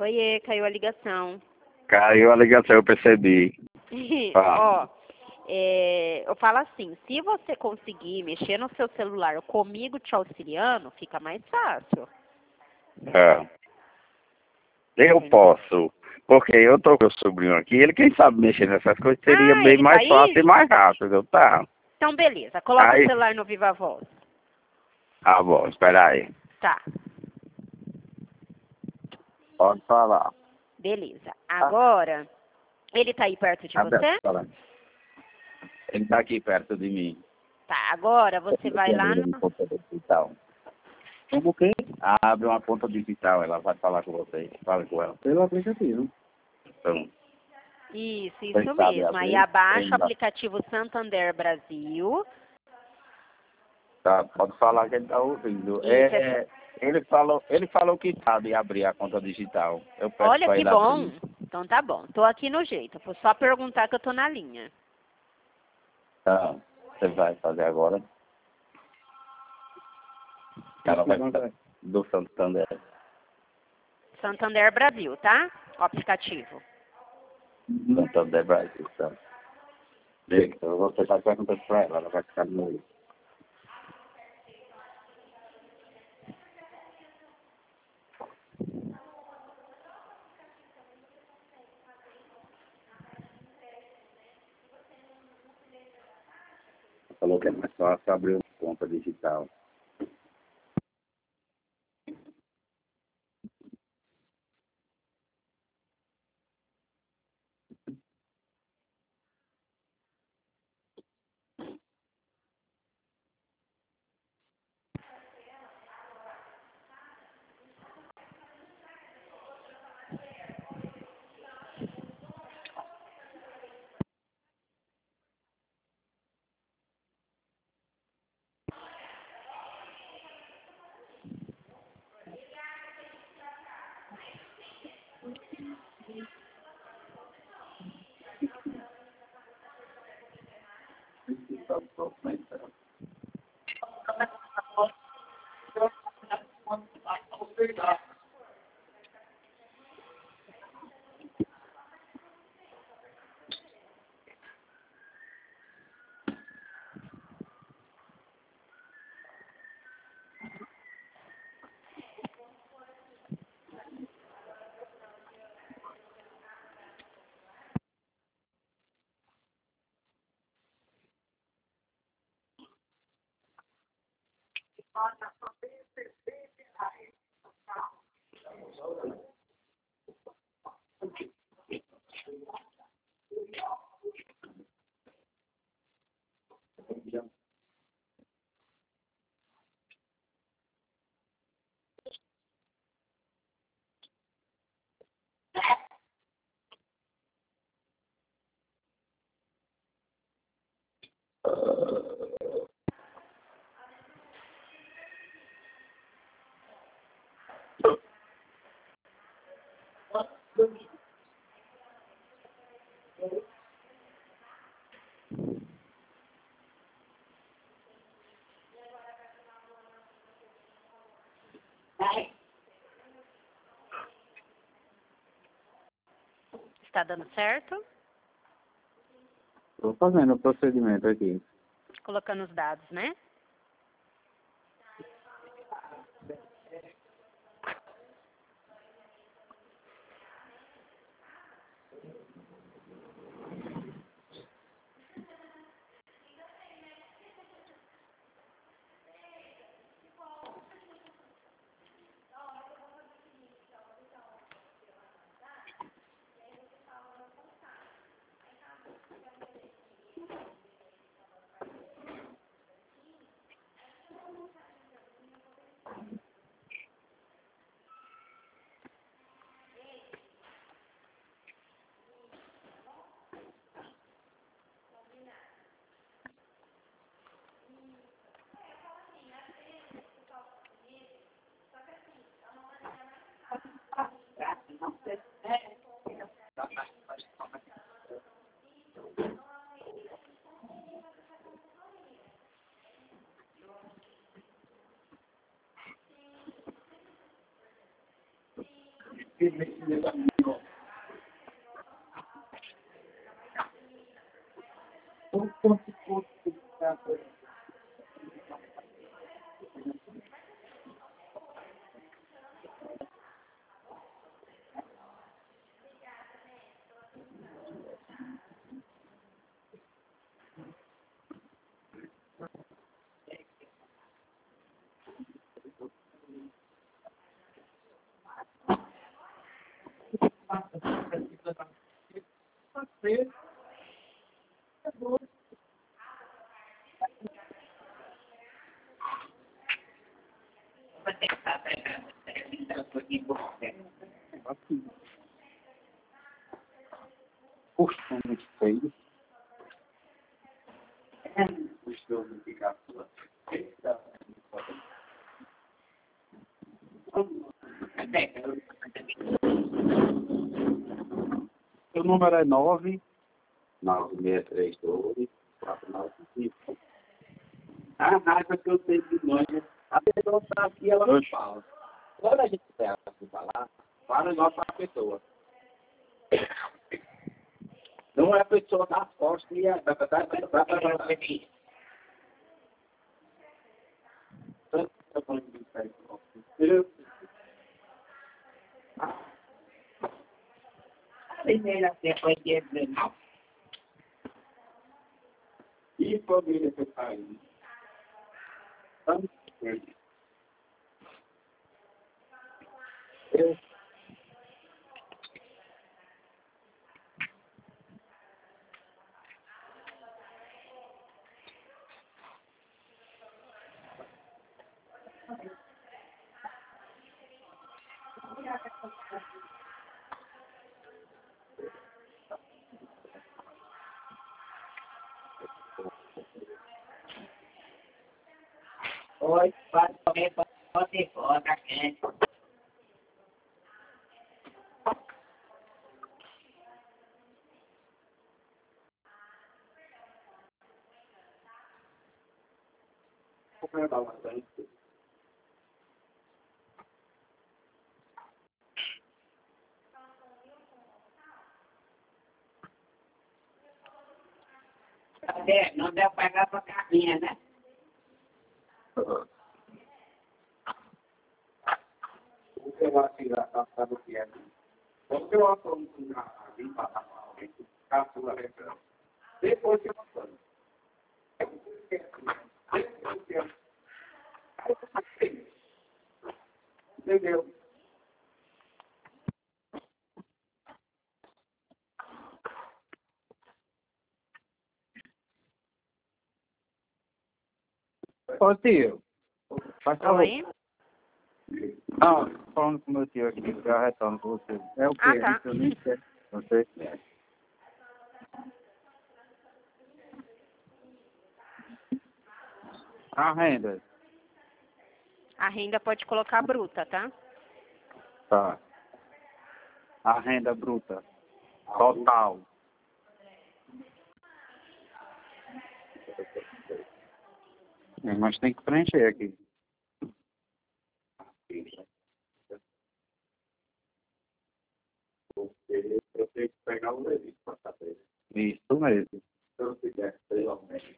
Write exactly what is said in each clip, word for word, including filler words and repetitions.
Oiê, caiu a ligação. Caiu a ligação, eu percebi. Ó, é, eu falo assim, se você conseguir mexer no seu celular comigo te auxiliando, fica mais fácil. É. Eu posso, porque eu tô com o sobrinho aqui, ele quem sabe mexer nessas coisas seria Ah, bem ele mais tá fácil aí? e mais rápido, tá? Então, beleza. Coloca Aí, o celular no Viva Voz. ah, bom, espera aí. Tá, Pode falar. beleza. Agora, ele tá aí perto de Aberto, você? fala. Ele tá aqui perto de mim. Tá, agora você vai lá no... Conta digital. Como o quê? Abre uma conta digital, ela vai falar com você. Fala com ela. Pelo aplicativo. Então, Isso, Quem isso sabe mesmo. Aí abrir, abaixa o ainda. aplicativo Santander Brasil. Tá, pode falar que ele tá ouvindo. Isso, É, é é, ele, falou, ele falou que sabe abrir a conta digital. Eu peço Olha pra que ele bom. abrir. Então tá bom. Tô aqui no jeito. Vou só perguntar que eu tô na linha. Tá, você vai fazer agora. Ela vai ficar do Santander. Santander Brasil, tá? O aplicativo. Santander Brasil, tá. Diga, eu vou tentar perguntar pra ela, ela vai ficar no meio. Falou que é mais fácil abrir uma conta digital. Está dando certo? Estou fazendo o procedimento aqui. Colocando os dados, né? Puxa, muito feio. Puxa, não fica sua. O número é nove nove seis três dois quatro nove cinco. A raiva que eu tenho de nós, a pessoa está aqui, ela não fala. Quando a gente pega para falar, fala igual para a pessoa. Não é a pessoa das costas e a da da primeira depois de não. E família que faz. Vamos ver. Eu Oi, pode comer, pode ir fora, quente. Vou pegar uma coisa. Cadê? Não deu para pegar para a carrinha, né? O que eu vou tirar, tá do que é? Quando eu assumo um carro, vim passar para alguém, a sua referência. Depois que eu assumo. Entendeu? Ô tio, faz favor. Oi? Não, falando com o meu tio aqui, já retorno com você. É o quê? Ah, tá. Eu nem sei. Não sei. A renda. A renda pode colocar bruta, tá? Tá. A renda bruta. Total. É, mas tem que preencher aqui. Eu tenho que pegar o leite para saber. Isso mesmo. Se eu quiser, pelo menos.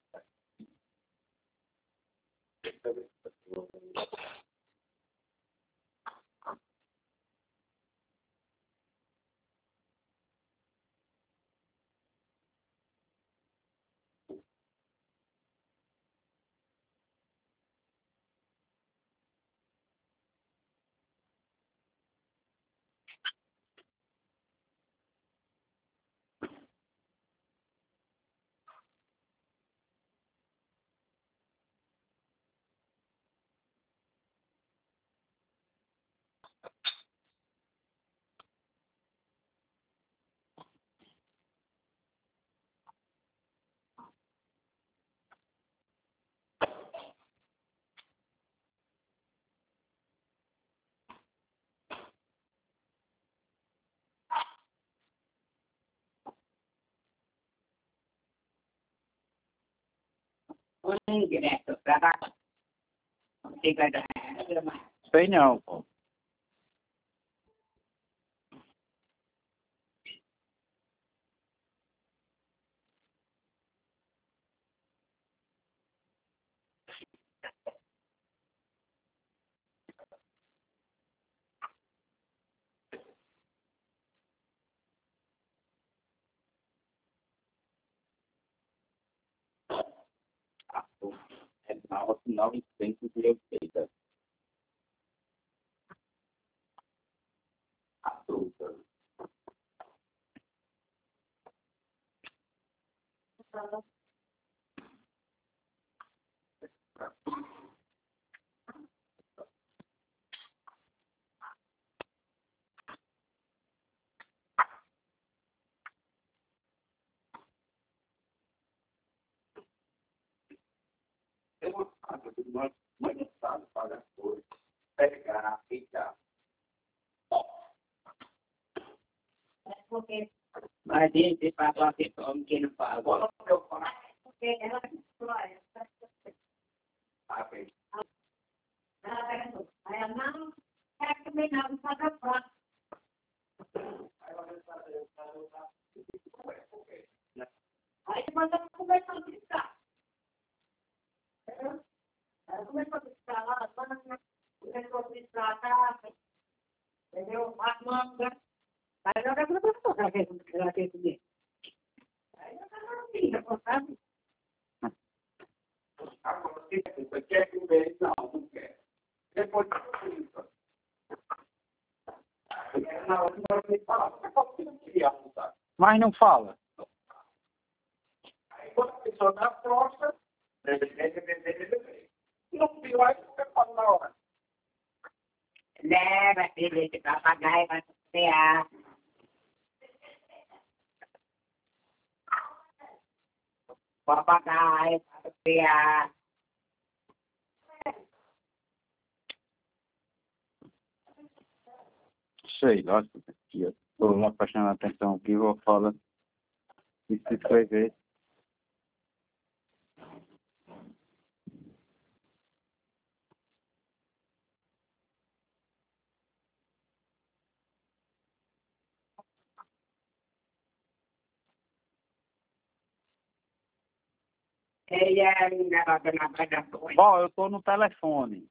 Um direto para lá. Sei não, pô. É nove novecentos e oitenta. A fruta. É uma faca de uma mãe sabe para as coisas. Pegar, ficar. Porque, Mas ele passou a ter como que não fala. Agora eu falo. porque ela explora. Ah, bem. Ela perguntou. Aí ela não quer também não, só da próxima. Aí depois ela começou a piscar. Ela começou a piscar lá, começou a piscar a casa, entendeu? As mangas. Aí ela perguntou, ela quer ela quer comer. Aí ela falou assim, sabe? Agora, se você quer comer, não, não quer. Depois de isso. Na hora que você fala, você pode criar um saco. Mas não fala. Aí quando a pessoa dá próxima, não pior, aí você fala na hora. Leva, filho, esse papagaio vai passear. Papagaio vai passear. Sei lá, eu estou uma prestando atenção aqui, vou falar e se escrever. Ele é um negócio na bagaçoa. Ó, eu estou no telefone.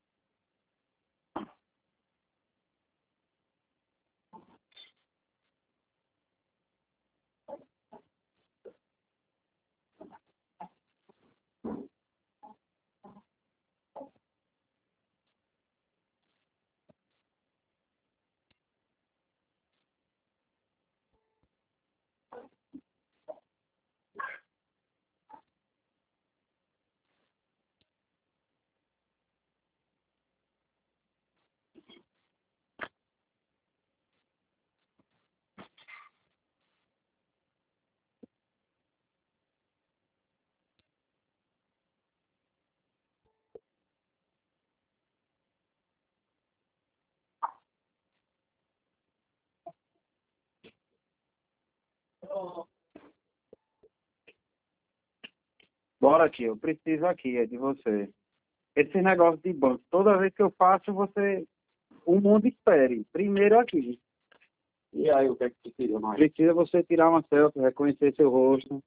Bora, tio, eu preciso aqui, é de você. Esse negócio de banco, toda vez que eu faço, você... O mundo espere. Primeiro aqui. E aí, o que é que você tira mais? Precisa você tirar uma selfie, reconhecer seu rosto.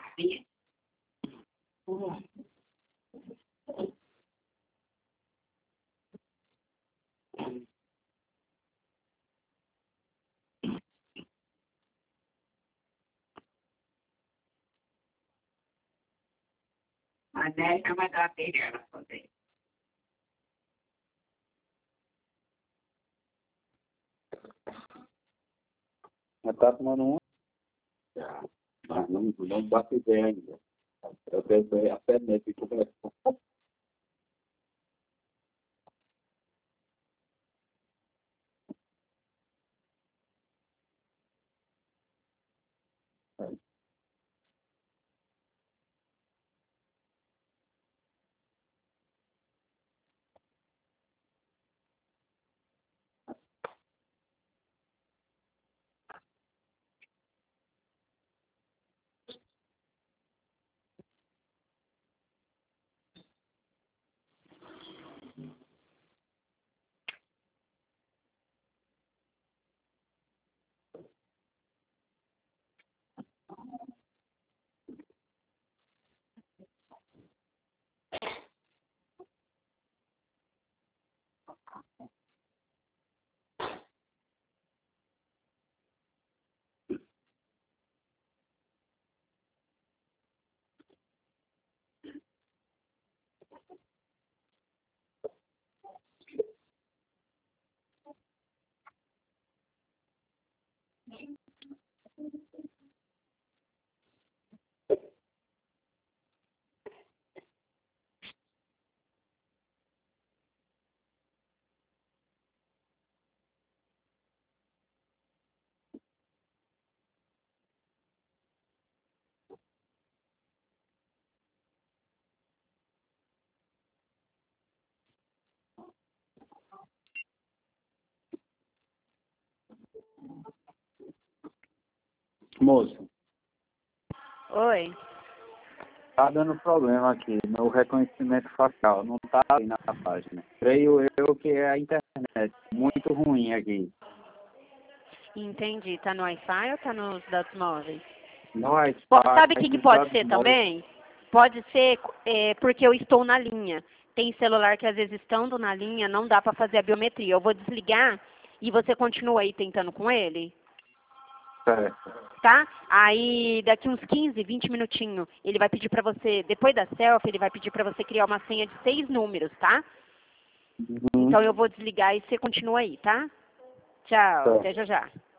Mas essa vai dar filha ela poder. Já tá tomando um? Já. Mas não, não bate ideia ainda. Eu quero a pé nesse e conversar. Moço, Oi. tá dando problema aqui. Meu reconhecimento facial não tá aí na página. Creio eu que é a internet. Muito ruim aqui. Entendi. Tá no Wi-Fi ou tá nos dados móveis? Nós, Po- Sabe o que, que pode ser nós- também? Pode ser é, porque eu estou na linha. Tem celular que às vezes estando na linha não dá para fazer a biometria. Eu vou desligar e você continua aí tentando com ele, Certo. tá? Aí daqui uns quinze, vinte minutinhos, ele vai pedir para você, depois da selfie, ele vai pedir para você criar uma senha de seis números, tá? Uhum. Então eu vou desligar e você continua aí, tá? Tchau, Tá. até já já.